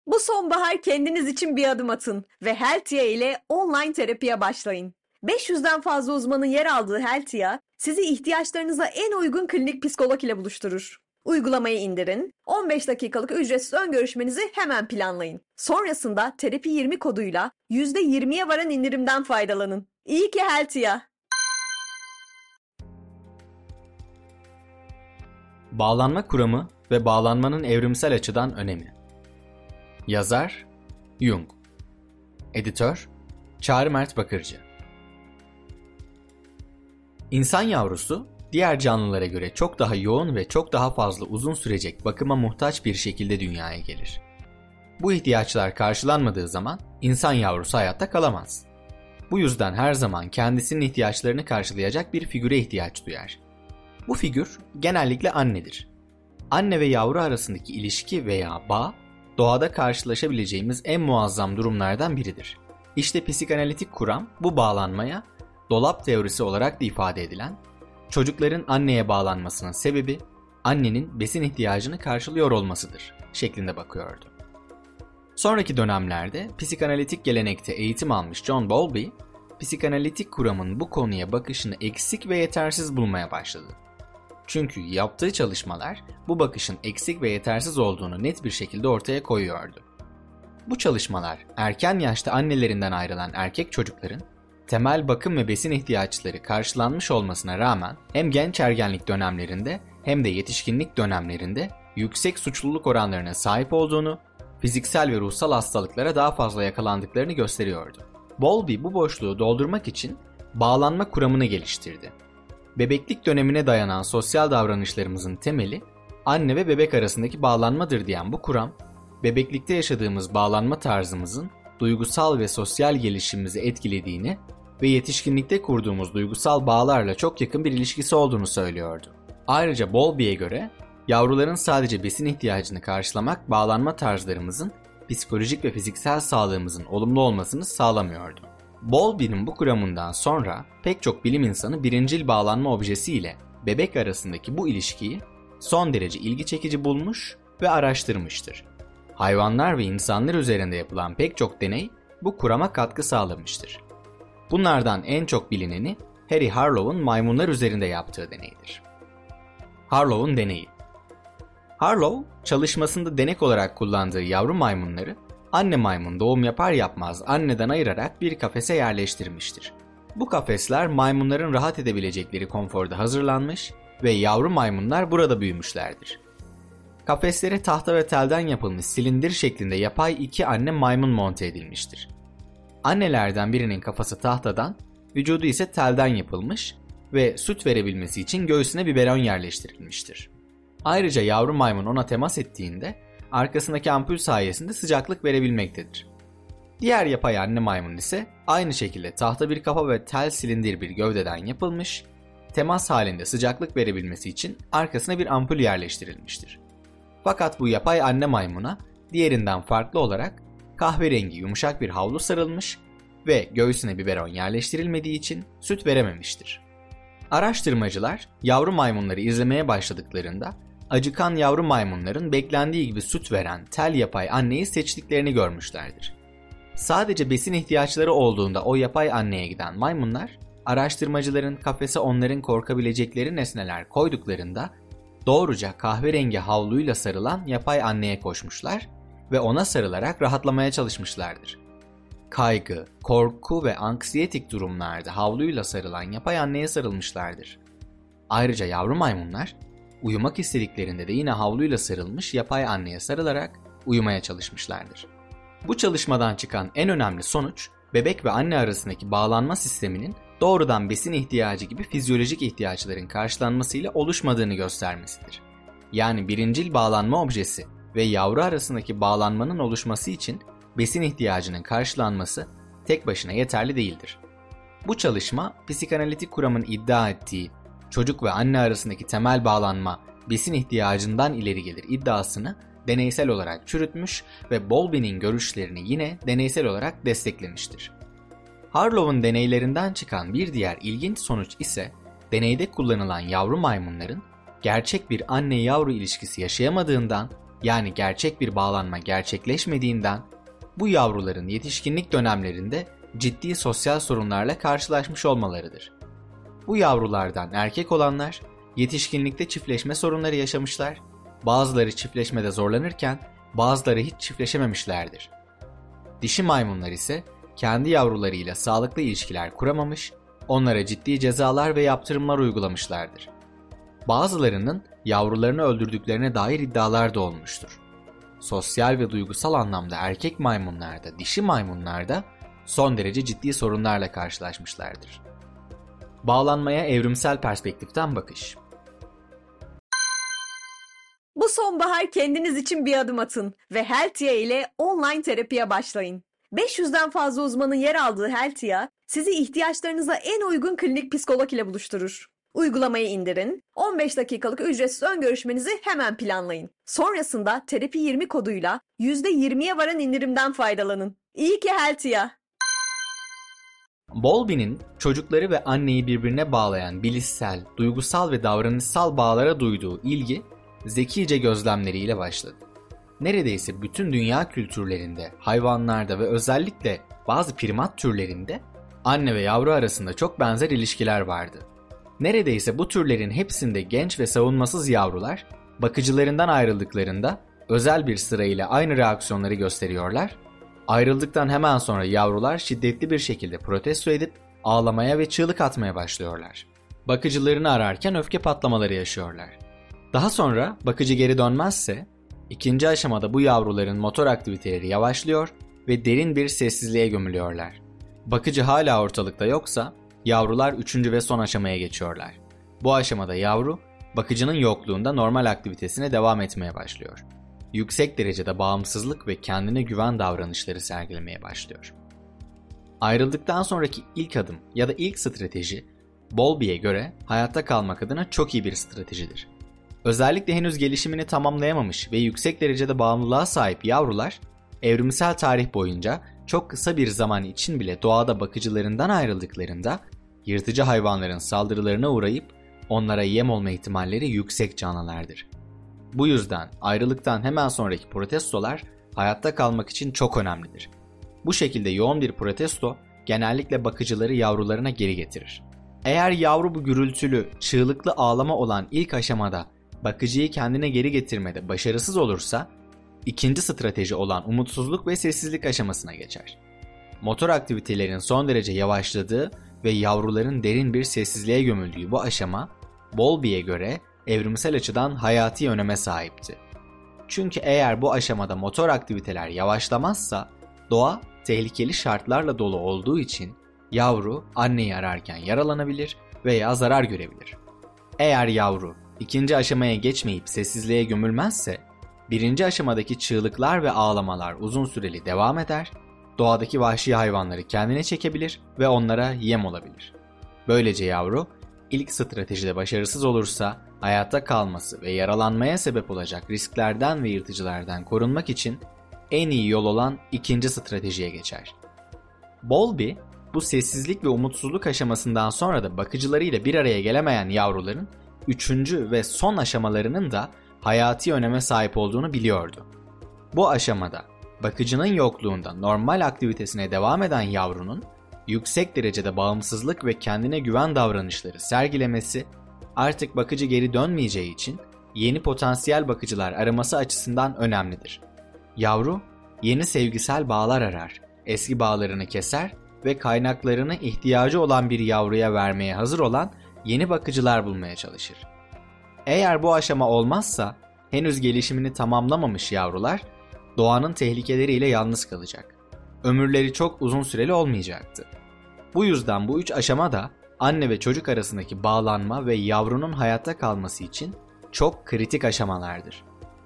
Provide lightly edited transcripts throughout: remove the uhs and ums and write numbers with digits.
Bu sonbahar kendiniz için bir adım atın ve Heltia ile online terapiye başlayın. 500'den fazla uzmanın yer aldığı Heltia, sizi ihtiyaçlarınıza en uygun klinik psikolog ile buluşturur. Uygulamayı indirin, 15 dakikalık ücretsiz ön görüşmenizi hemen planlayın. Sonrasında Terapi 20 koduyla %20'ye varan indirimden faydalanın. İyi ki Heltia. Bağlanma kuramı ve bağlanmanın evrimsel açıdan önemi. Yazar Jung. Editör Çağrı Mert Bakırcı. İnsan yavrusu diğer canlılara göre çok daha yoğun ve çok daha fazla uzun sürecek bakıma muhtaç bir şekilde dünyaya gelir. Bu ihtiyaçlar karşılanmadığı zaman insan yavrusu hayatta kalamaz. Bu yüzden her zaman kendisinin ihtiyaçlarını karşılayacak bir figüre ihtiyaç duyar. Bu figür genellikle annedir. Anne ve yavru arasındaki ilişki veya bağ, doğada karşılaşabileceğimiz en muazzam durumlardan biridir. İşte psikanalitik kuram bu bağlanmaya, dolap teorisi olarak da ifade edilen, çocukların anneye bağlanmasının sebebi, annenin besin ihtiyacını karşılıyor olmasıdır şeklinde bakıyordu. Sonraki dönemlerde psikanalitik gelenekte eğitim almış John Bowlby, psikanalitik kuramın bu konuya bakışını eksik ve yetersiz bulmaya başladı. Çünkü yaptığı çalışmalar bu bakışın eksik ve yetersiz olduğunu net bir şekilde ortaya koyuyordu. Bu çalışmalar erken yaşta annelerinden ayrılan erkek çocukların temel bakım ve besin ihtiyaçları karşılanmış olmasına rağmen hem genç ergenlik dönemlerinde hem de yetişkinlik dönemlerinde yüksek suçluluk oranlarına sahip olduğunu, fiziksel ve ruhsal hastalıklara daha fazla yakalandıklarını gösteriyordu. Bowlby bu boşluğu doldurmak için bağlanma kuramını geliştirdi. Bebeklik dönemine dayanan sosyal davranışlarımızın temeli anne ve bebek arasındaki bağlanmadır diyen bu kuram, bebeklikte yaşadığımız bağlanma tarzımızın duygusal ve sosyal gelişimimizi etkilediğini ve yetişkinlikte kurduğumuz duygusal bağlarla çok yakın bir ilişkisi olduğunu söylüyordu. Ayrıca Bowlby'ye göre yavruların sadece besin ihtiyacını karşılamak bağlanma tarzlarımızın psikolojik ve fiziksel sağlığımızın olumlu olmasını sağlamıyordu. Bowlby'nin bu kuramından sonra pek çok bilim insanı birincil bağlanma objesi ile bebek arasındaki bu ilişkiyi son derece ilgi çekici bulmuş ve araştırmıştır. Hayvanlar ve insanlar üzerinde yapılan pek çok deney bu kurama katkı sağlamıştır. Bunlardan en çok bilineni Harry Harlow'un maymunlar üzerinde yaptığı deneydir. Harlow'un deneyi. Harlow, çalışmasında denek olarak kullandığı yavru maymunları anne maymun doğum yapar yapmaz anneden ayırarak bir kafese yerleştirmiştir. Bu kafesler maymunların rahat edebilecekleri konforda hazırlanmış ve yavru maymunlar burada büyümüşlerdir. Kafeslere tahta ve telden yapılmış silindir şeklinde yapay iki anne maymun monte edilmiştir. Annelerden birinin kafası tahtadan, vücudu ise telden yapılmış ve süt verebilmesi için göğsüne biberon yerleştirilmiştir. Ayrıca yavru maymun ona temas ettiğinde arkasındaki ampul sayesinde sıcaklık verebilmektedir. Diğer yapay anne maymun ise aynı şekilde tahta bir kafa ve tel silindir bir gövdeden yapılmış, temas halinde sıcaklık verebilmesi için arkasına bir ampul yerleştirilmiştir. Fakat bu yapay anne maymuna diğerinden farklı olarak kahverengi yumuşak bir havlu sarılmış ve göğsüne biberon yerleştirilmediği için süt verememiştir. Araştırmacılar yavru maymunları izlemeye başladıklarında acıkan yavru maymunların beklendiği gibi süt veren tel yapay anneyi seçtiklerini görmüşlerdir. Sadece besin ihtiyaçları olduğunda o yapay anneye giden maymunlar, araştırmacıların kafese onların korkabilecekleri nesneler koyduklarında doğruca kahverengi havluyla sarılan yapay anneye koşmuşlar ve ona sarılarak rahatlamaya çalışmışlardır. Kaygı, korku ve anksiyetik durumlarda havluyla sarılan yapay anneye sarılmışlardır. Ayrıca yavru maymunlar uyumak istediklerinde de yine havluyla sarılmış yapay anneye sarılarak uyumaya çalışmışlardır. Bu çalışmadan çıkan en önemli sonuç, bebek ve anne arasındaki bağlanma sisteminin doğrudan besin ihtiyacı gibi fizyolojik ihtiyaçların karşılanmasıyla oluşmadığını göstermesidir. Yani birincil bağlanma objesi ve yavru arasındaki bağlanmanın oluşması için besin ihtiyacının karşılanması tek başına yeterli değildir. Bu çalışma, psikanalitik kuramın iddia ettiği çocuk ve anne arasındaki temel bağlanma besin ihtiyacından ileri gelir iddiasını deneysel olarak çürütmüş ve Bowlby'nin görüşlerini yine deneysel olarak desteklemiştir. Harlow'un deneylerinden çıkan bir diğer ilginç sonuç ise deneyde kullanılan yavru maymunların gerçek bir anne-yavru ilişkisi yaşayamadığından yani gerçek bir bağlanma gerçekleşmediğinden bu yavruların yetişkinlik dönemlerinde ciddi sosyal sorunlarla karşılaşmış olmalarıdır. Bu yavrulardan erkek olanlar yetişkinlikte çiftleşme sorunları yaşamışlar, bazıları çiftleşmede zorlanırken bazıları hiç çiftleşememişlerdir. Dişi maymunlar ise kendi yavrularıyla sağlıklı ilişkiler kuramamış, onlara ciddi cezalar ve yaptırımlar uygulamışlardır. Bazılarının yavrularını öldürdüklerine dair iddialar da olmuştur. Sosyal ve duygusal anlamda erkek maymunlarda, dişi maymunlarda son derece ciddi sorunlarla karşılaşmışlardır. Bağlanmaya evrimsel perspektiften bakış. Bu sonbahar kendiniz için bir adım atın ve Heltia ile online terapiye başlayın. 500'den fazla uzmanın yer aldığı Heltia, sizi ihtiyaçlarınıza en uygun klinik psikolog ile buluşturur. Uygulamayı indirin, 15 dakikalık ücretsiz ön görüşmenizi hemen planlayın. Sonrasında Terapi 20 koduyla %20'ye varan indirimden faydalanın. İyi ki Heltia! Bowlby'nin çocukları ve anneyi birbirine bağlayan bilişsel, duygusal ve davranışsal bağlara duyduğu ilgi zekice gözlemleriyle başladı. Neredeyse bütün dünya kültürlerinde, hayvanlarda ve özellikle bazı primat türlerinde anne ve yavru arasında çok benzer ilişkiler vardı. Neredeyse bu türlerin hepsinde genç ve savunmasız yavrular bakıcılarından ayrıldıklarında özel bir sırayla aynı reaksiyonları gösteriyorlar. Ayrıldıktan hemen sonra yavrular şiddetli bir şekilde protesto edip ağlamaya ve çığlık atmaya başlıyorlar. Bakıcılarını ararken öfke patlamaları yaşıyorlar. Daha sonra bakıcı geri dönmezse ikinci aşamada bu yavruların motor aktiviteleri yavaşlıyor ve derin bir sessizliğe gömülüyorlar. Bakıcı hala ortalıkta yoksa yavrular üçüncü ve son aşamaya geçiyorlar. Bu aşamada yavru bakıcının yokluğunda normal aktivitesine devam etmeye başlıyor. Yüksek derecede bağımsızlık ve kendine güven davranışları sergilemeye başlıyor. Ayrıldıktan sonraki ilk adım ya da ilk strateji Bowlby'ye göre hayatta kalmak adına çok iyi bir stratejidir. Özellikle henüz gelişimini tamamlayamamış ve yüksek derecede bağımlılığa sahip yavrular evrimsel tarih boyunca çok kısa bir zaman için bile doğada bakıcılarından ayrıldıklarında yırtıcı hayvanların saldırılarına uğrayıp onlara yem olma ihtimalleri yüksek canlılardır. Bu yüzden ayrılıktan hemen sonraki protestolar hayatta kalmak için çok önemlidir. Bu şekilde yoğun bir protesto genellikle bakıcıları yavrularına geri getirir. Eğer yavru bu gürültülü, çığlıklı ağlama olan ilk aşamada bakıcıyı kendine geri getirmede başarısız olursa, ikinci strateji olan umutsuzluk ve sessizlik aşamasına geçer. Motor aktivitelerin son derece yavaşladığı ve yavruların derin bir sessizliğe gömüldüğü bu aşama, Bowlby'ye göre evrimsel açıdan hayati öneme sahipti. Çünkü eğer bu aşamada motor aktiviteler yavaşlamazsa, doğa tehlikeli şartlarla dolu olduğu için yavru anneyi ararken yaralanabilir veya zarar görebilir. Eğer yavru ikinci aşamaya geçmeyip sessizliğe gömülmezse, birinci aşamadaki çığlıklar ve ağlamalar uzun süreli devam eder, doğadaki vahşi hayvanları kendine çekebilir ve onlara yem olabilir. Böylece yavru, ilk stratejide başarısız olursa hayatta kalması ve yaralanmaya sebep olacak risklerden ve yırtıcılardan korunmak için en iyi yol olan ikinci stratejiye geçer. Bowlby, bu sessizlik ve umutsuzluk aşamasından sonra da bakıcılarıyla bir araya gelemeyen yavruların üçüncü ve son aşamalarının da hayati öneme sahip olduğunu biliyordu. Bu aşamada bakıcının yokluğunda normal aktivitesine devam eden yavrunun yüksek derecede bağımsızlık ve kendine güven davranışları sergilemesi artık bakıcı geri dönmeyeceği için yeni potansiyel bakıcılar araması açısından önemlidir. Yavru yeni sevgisel bağlar arar, eski bağlarını keser ve kaynaklarını ihtiyacı olan bir yavruya vermeye hazır olan yeni bakıcılar bulmaya çalışır. Eğer bu aşama olmazsa henüz gelişimini tamamlamamış yavrular doğanın tehlikeleriyle yalnız kalacak. Ömürleri çok uzun süreli olmayacaktı. Bu yüzden bu üç aşama da anne ve çocuk arasındaki bağlanma ve yavrunun hayatta kalması için çok kritik aşamalardır.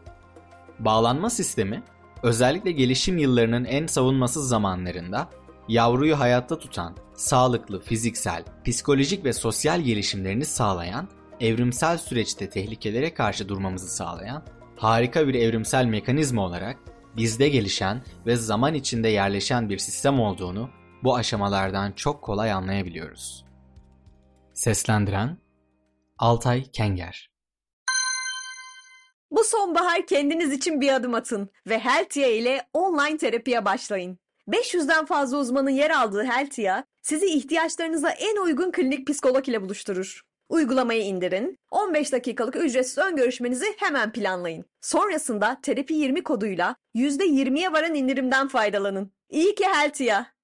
Bağlanma sistemi özellikle gelişim yıllarının en savunmasız zamanlarında yavruyu hayatta tutan, sağlıklı fiziksel, psikolojik ve sosyal gelişimlerini sağlayan, evrimsel süreçte tehlikelere karşı durmamızı sağlayan harika bir evrimsel mekanizma olarak bizde gelişen ve zaman içinde yerleşen bir sistem olduğunu bu aşamalardan çok kolay anlayabiliyoruz. Seslendiren Altay Kenger. Bu sonbahar kendiniz için bir adım atın ve Heltia ile online terapiye başlayın. 500'den fazla uzmanın yer aldığı Heltia, sizi ihtiyaçlarınıza en uygun klinik psikolog ile buluşturur. Uygulamayı indirin, 15 dakikalık ücretsiz ön görüşmenizi hemen planlayın. Sonrasında Terapi 20 koduyla %20'ye varan indirimden faydalanın. İyi ki Heltia!